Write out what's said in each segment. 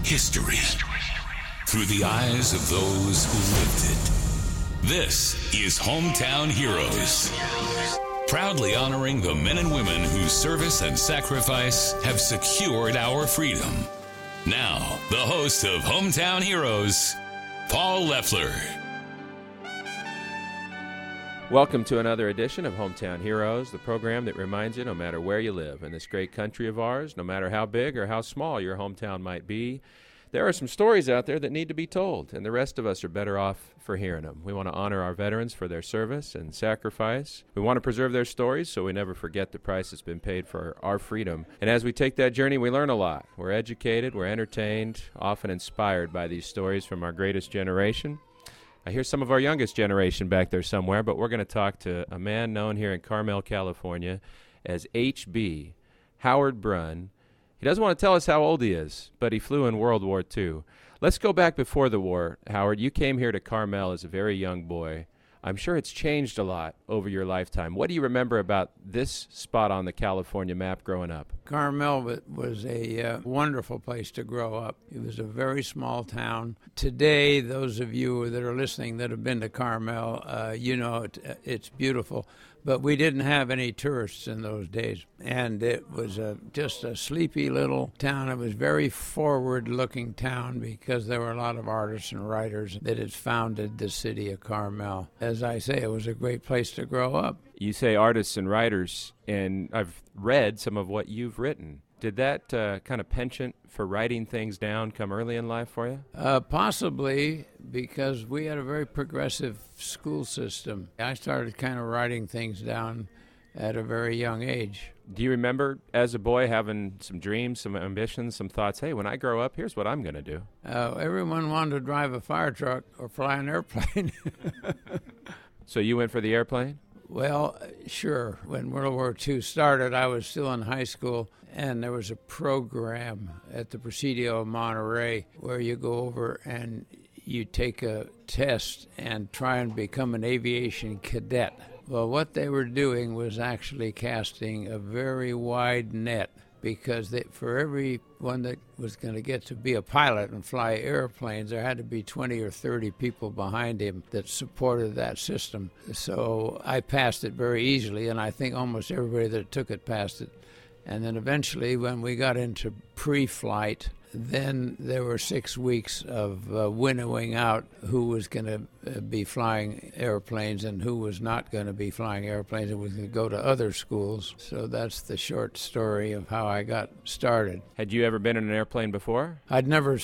history through the eyes of those who lived it. This is Hometown Heroes, proudly honoring the men and women whose service and sacrifice have secured our freedom. Now, the host of Hometown Heroes, Paul Leffler. Welcome to another edition of Hometown Heroes, the program that reminds you no matter where you live in this great country of ours, no matter how big or how small your hometown might be, there are some stories out there that need to be told, and the rest of us are better off for hearing them. We want to honor our veterans for their service and sacrifice. We want to preserve their stories so we never forget the price that's been paid for our freedom. And as we take that journey, we learn a lot. We're educated, we're entertained, often inspired by these stories from our greatest generation. I hear some of our youngest generation back there somewhere, but we're going to talk to a man known here in Carmel, California as H.B. Howard Brunn. He doesn't want to tell us how old he is, but he flew in World War II. Let's go back before the war, Howard. You came here to Carmel as a very young boy. I'm sure it's changed a lot over your lifetime. What do you remember about this spot on the California map growing up? Carmel was a wonderful place to grow up. It was a very small town. Today, those of you that are listening that have been to Carmel, you know it's beautiful. But we didn't have any tourists in those days. And it was just a sleepy little town. It was a very forward-looking town because there were a lot of artists and writers that had founded the city of Carmel. As I say, it was a great place to grow up. You say artists and writers, and I've read some of what you've written. Did that kind of penchant for writing things down come early in life for you? Possibly, because we had a very progressive school system. I started kind of writing things down at a very young age. Do you remember, as a boy, having some dreams, some ambitions, some thoughts, hey, when I grow up, here's what I'm going to do? Everyone wanted to drive a fire truck or fly an airplane. So you went for the airplane? Well, sure. When World War II started, I was still in high school, and there was a program at the Presidio of Monterey where you go over and you take a test and try and become an aviation cadet. Well, what they were doing was actually casting a very wide net, because for everyone that was going to get to be a pilot and fly airplanes, there had to be 20 or 30 people behind him that supported that system. So I passed it very easily, and I think almost everybody that took it passed it. And then eventually, when we got into pre-flight, then there were 6 weeks of winnowing out who was going to be flying airplanes and who was not going to be flying airplanes and was going to go to other schools. So that's the short story of how I got started. Had you ever been in an airplane before? I'd never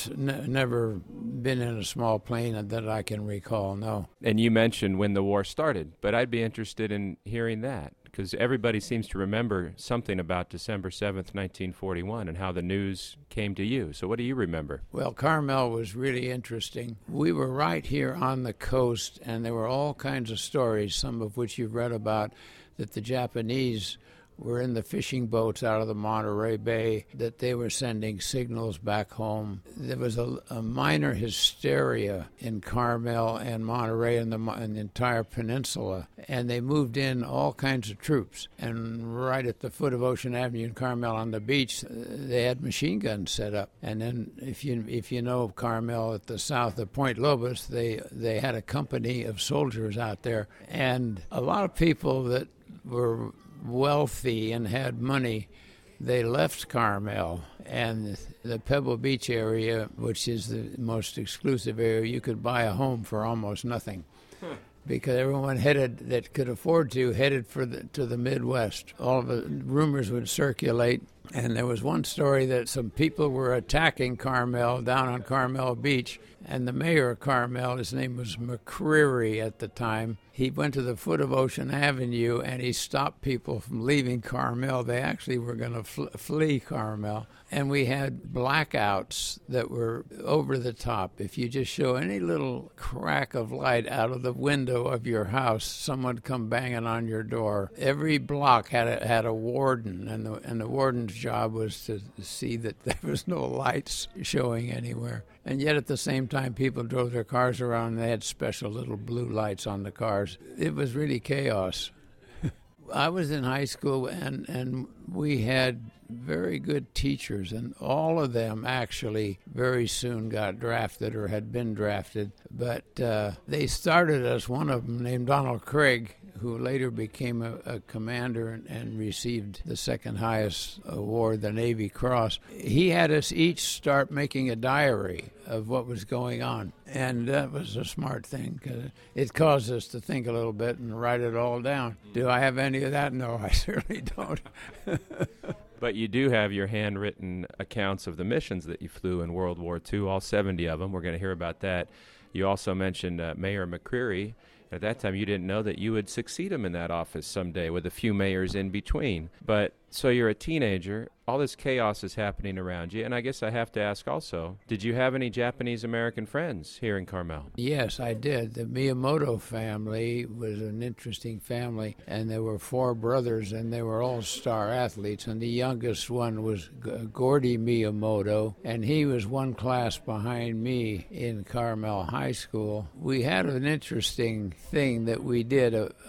been in a small plane that I can recall, no. And you mentioned when the war started, but I'd be interested in hearing that, because everybody seems to remember something about December 7th, 1941, and how the news came to you. So what do you remember? Well, Carmel was really interesting. We were right here on the coast, and there were all kinds of stories, some of which you've read about, that the Japanese were in the fishing boats out of the Monterey Bay, that they were sending signals back home. There was a minor hysteria in Carmel and Monterey and the entire peninsula, and they moved in all kinds of troops. And right at the foot of Ocean Avenue in Carmel on the beach, they had machine guns set up. And then if you know Carmel at the south of Point Lobos, they had a company of soldiers out there. And a lot of people that were wealthy and had money, they left Carmel, and the Pebble Beach area, which is the most exclusive area, you could buy a home for almost nothing. Because everyone that could afford to headed to the Midwest. All of the rumors would circulate, and there was one story that some people were attacking Carmel down on Carmel Beach, and the mayor of Carmel, his name was McCreary at the time, he went to the foot of Ocean Avenue and he stopped people from leaving Carmel. They actually were going to flee Carmel. And we had blackouts that were over the top. If you just show any little crack of light out of the window of your house, someone would come banging on your door. Every block had a warden, and the warden's job was to see that there was no lights showing anywhere. And yet at the same time, people drove their cars around and they had special little blue lights on the cars. It was really chaos. I was in high school, and we had very good teachers, and all of them actually very soon got drafted or had been drafted. But they started us, one of them named Donald Craig, who later became a commander and received the second highest award, the Navy Cross. He had us each start making a diary of what was going on. And that was a smart thing, because it caused us to think a little bit and write it all down. Do I have any of that? No, I certainly don't. But you do have your handwritten accounts of the missions that you flew in World War II, all 70 of them. We're going to hear about that. You also mentioned Mayor McCreary. At that time, you didn't know that you would succeed him in that office someday with a few mayors in between. But so you're a teenager. All this chaos is happening around you. And I guess I have to ask also, did you have any Japanese-American friends here in Carmel? Yes, I did. The Miyamoto family was an interesting family, and there were 4 brothers, and they were all star athletes. And the youngest one was Gordy Miyamoto, and he was one class behind me in Carmel High School. We had an interesting thing that we did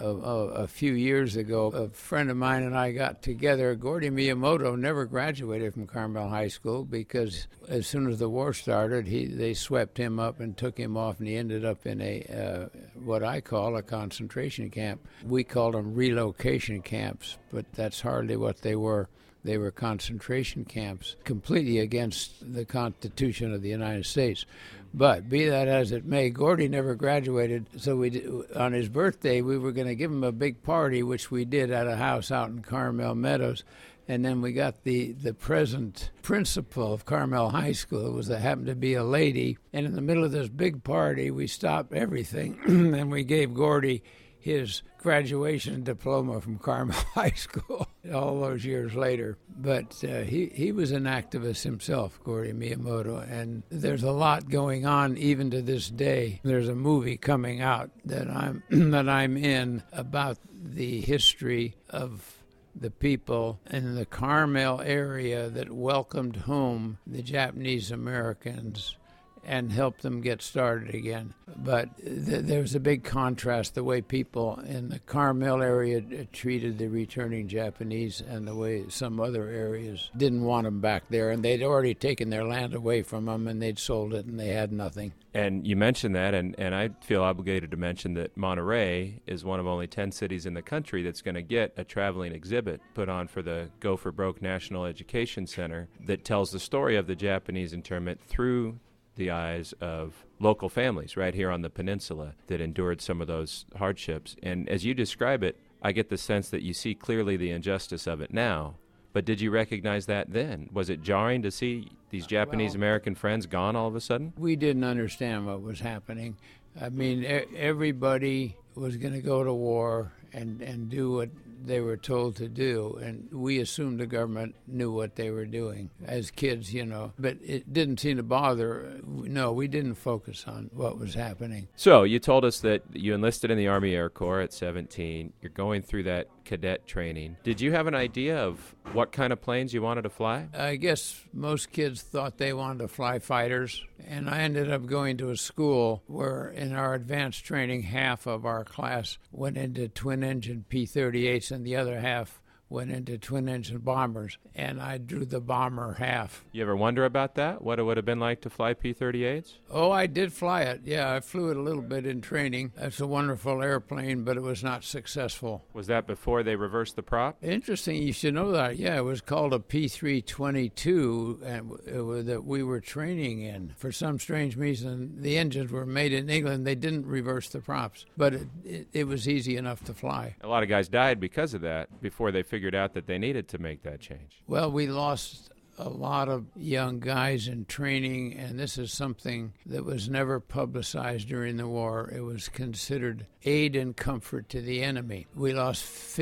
a few years ago. A friend of mine and I got together. Gordy Miyamoto never graduated from Carmel High School because as soon as the war started, they swept him up and took him off, and he ended up in a what I call a concentration camp. We called them relocation camps, but that's hardly what they were. They were concentration camps, completely against the Constitution of the United States. But be that as it may, Gordy never graduated, so on his birthday, we were going to give him a big party, which we did at a house out in Carmel Meadows. And then we got the present principal of Carmel High School. Happened to be a lady. And in the middle of this big party, we stopped everything, and we gave Gordy his graduation diploma from Carmel High School all those years later. But he was an activist himself, Gordy Miyamoto, and there's a lot going on even to this day. There's a movie coming out that I'm in about the history of the people in the Carmel area that welcomed home the Japanese Americans and helped them get started again. But there's a big contrast, the way people in the Carmel area treated the returning Japanese and the way some other areas didn't want them back there. And they'd already taken their land away from them, and they'd sold it, and they had nothing. And you mentioned that, and I feel obligated to mention that Monterey is one of only 10 cities in the country that's going to get a traveling exhibit put on for the Go for Broke National Education Center that tells the story of the Japanese internment through the eyes of local families right here on the peninsula that endured some of those hardships. And as you describe it, I get the sense that you see clearly the injustice of it now. But did you recognize that then? Was it jarring to see these Japanese-American friends gone all of a sudden? We didn't understand what was happening. I mean, everybody was going to go to war and do what they were told to do, and we assumed the government knew what they were doing as kids, but it didn't seem to bother. No, we didn't focus on what was happening. So you told us that you enlisted in the Army Air Corps at 17. You're going through that cadet training. Did you have an idea of what kind of planes you wanted to fly? I guess most kids thought they wanted to fly fighters, and I ended up going to a school where in our advanced training, half of our class went into twin-engine P-38s and the other half went into twin-engine bombers, and I drew the bomber half. You ever wonder about that, what it would have been like to fly P-38s? Oh, I did fly it. Yeah, I flew it a little bit in training. It's a wonderful airplane, but it was not successful. Was that before they reversed the prop? Interesting, you should know that. Yeah, it was called a P-322 that we were training in. For some strange reason, the engines were made in England. They didn't reverse the props, but it was easy enough to fly. A lot of guys died because of that before they figured out that they needed to make that change. Well, we lost a lot of young guys in training, and this is something that was never publicized during the war. It was considered aid and comfort to the enemy. We lost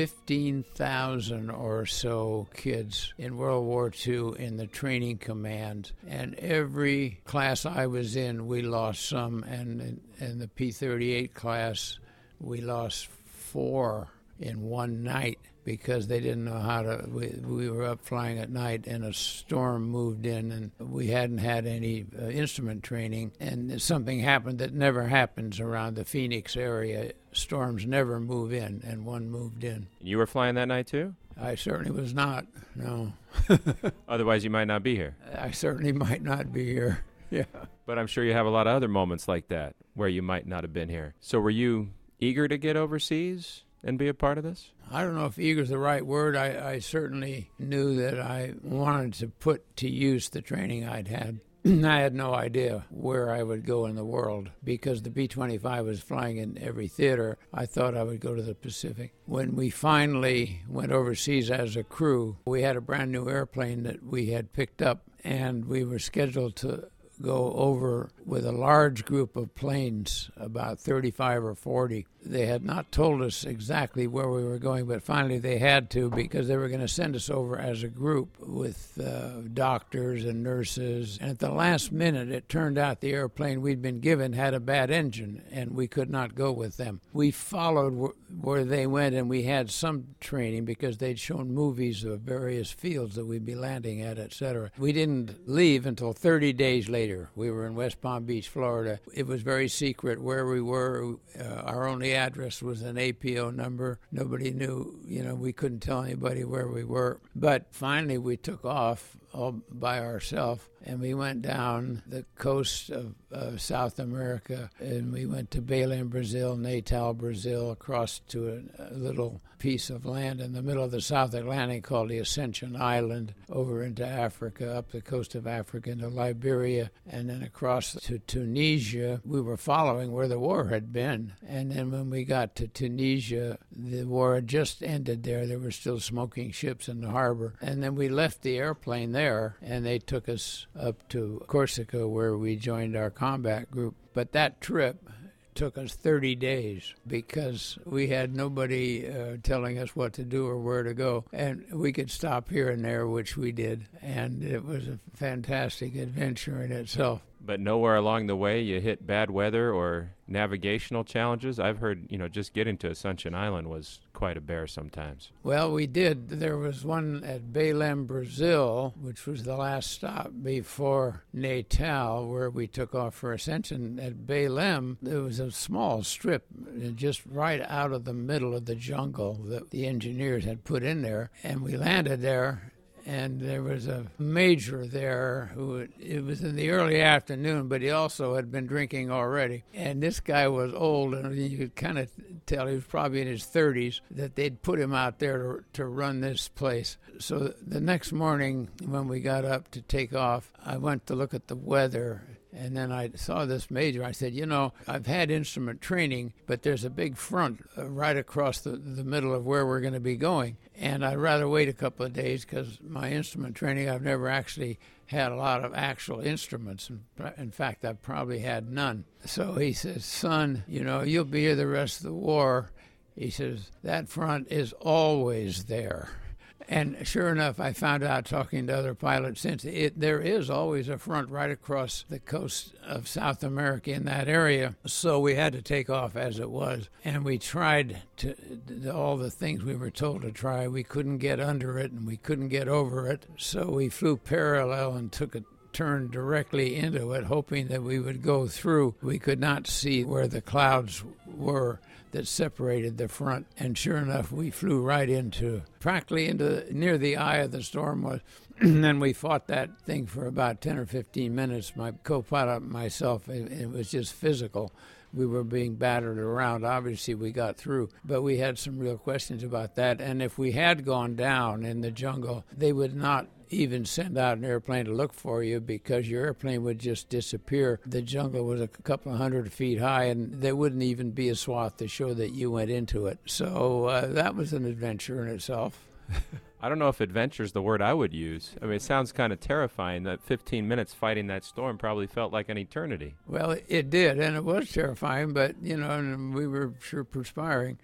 15,000 or so kids in World War II in the training command, and every class I was in, we lost some, and in the P-38 class, we lost 4 in one night, because they didn't know how to. We were up flying at night, and a storm moved in, and we hadn't had any instrument training, and something happened that never happens around the Phoenix area. Storms never move in, and one moved in. You were flying that night too? I certainly was not, no. Otherwise, you might not be here. I certainly might not be here, yeah. But I'm sure you have a lot of other moments like that where you might not have been here. So were you eager to get overseas and be a part of this? I don't know if eager is the right word. I certainly knew that I wanted to put to use the training I'd had. I had no idea where I would go in the world because the B-25 was flying in every theater. I thought I would go to the Pacific. When we finally went overseas as a crew, we had a brand new airplane that we had picked up, and we were scheduled to go over with a large group of planes, about 35 or 40. They had not told us exactly where we were going, but finally they had to because they were going to send us over as a group with doctors and nurses. And at the last minute, it turned out the airplane we'd been given had a bad engine, and we could not go with them. We followed where they went, and we had some training because they'd shown movies of various fields that we'd be landing at, etc. We didn't leave until 30 days later. We were in West Palm Beach, Florida. It was very secret where we were. Our only address was an APO number. Nobody knew, we couldn't tell anybody where we were. But finally we took off all by ourselves, and we went down the coast of South America, and we went to Belém, Brazil, Natal, Brazil, across to a little piece of land in the middle of the South Atlantic called the Ascension Island, over into Africa, up the coast of Africa into Liberia, and then across to Tunisia. We were following where the war had been, and then when we got to Tunisia, the war had just ended there. There were still smoking ships in the harbor, and then we left the airplane there, and they took us up to Corsica where we joined our combat group. But that trip took us 30 days because we had nobody telling us what to do or where to go. And we could stop here and there, which we did. And it was a fantastic adventure in itself. But nowhere along the way you hit bad weather or navigational challenges? I've heard, just getting to Ascension Island was quite a bear sometimes. Well, we did. There was one at Belém, Brazil, which was the last stop before Natal, where we took off for Ascension. At Belém, there was a small strip just right out of the middle of the jungle that the engineers had put in there, and we landed there. And there was a major there it was in the early afternoon, but he also had been drinking already. And this guy was old, and you could kind of tell he was probably in his 30s, that they'd put him out there to run this place. So the next morning when we got up to take off, I went to look at the weather. And then I saw this major. I said, I've had instrument training, but there's a big front right across the middle of where we're going to be going. And I'd rather wait a couple of days because my instrument training, I've never actually had a lot of actual instruments. In fact, I've probably had none. So he says, son, you'll be here the rest of the war. He says, that front is always there. And sure enough, I found out talking to other pilots since there is always a front right across the coast of South America in that area. So we had to take off as it was. And we tried all the things we were told to try. We couldn't get under it and we couldn't get over it. So we flew parallel and took a turn directly into it, hoping that we would go through. We could not see where the clouds were that separated the front, and sure enough, we flew right practically near the eye of the storm was. And then we fought that thing for about 10 or 15 minutes, my co-pilot and myself. It was just physical. We were being battered around. Obviously, we got through, but we had some real questions about that. And if we had gone down in the jungle, they would not even send out an airplane to look for you because your airplane would just disappear. The jungle was a couple of 100 feet high, and there wouldn't even be a swath to show that you went into it. So that was an adventure in itself. I don't know if adventure is the word I would use. I mean, it sounds kind of terrifying. That 15 minutes fighting that storm probably felt like an eternity. Well, it did, and it was terrifying, but, and we were sure perspiring.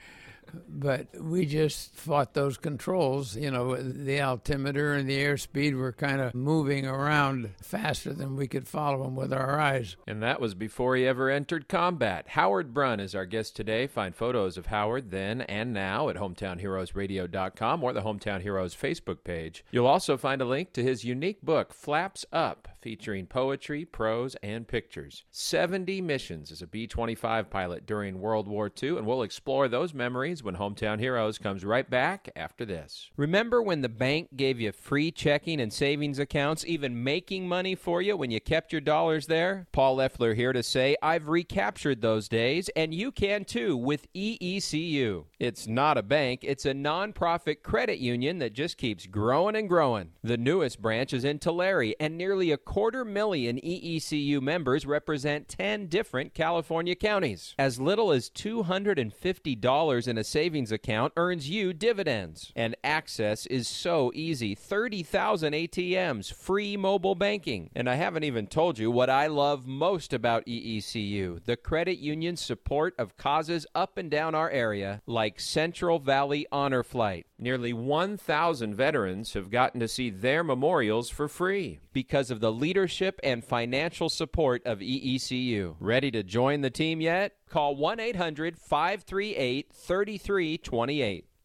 But we just fought those controls. The altimeter and the airspeed were kind of moving around faster than we could follow them with our eyes. And that was before he ever entered combat. Howard Brunn is our guest today. Find photos of Howard then and now at hometownheroesradio.com or the Hometown Heroes Facebook page. You'll also find a link to his unique book, Flaps Up, featuring poetry, prose, and pictures. 70 missions as a B-25 pilot during World War II, and we'll explore those memories when Hometown Heroes comes right back after this. Remember when the bank gave you free checking and savings accounts, even making money for you when you kept your dollars there? Paul Leffler here to say I've recaptured those days, and you can too with EECU. It's not a bank, it's a nonprofit credit union that just keeps growing and growing. The newest branch is in Tulare, and nearly 250,000 EECU members represent 10 different California counties. As little as $250 in a savings account earns you dividends. And access is so easy. 30,000 ATMs, free mobile banking. And I haven't even told you what I love most about EECU, the credit union support of causes up and down our area, like Central Valley Honor Flight. Nearly 1,000 veterans have gotten to see their memorials for free because of the leadership and financial support of EECU. Ready to join the team yet? Call 1-800-538-3328.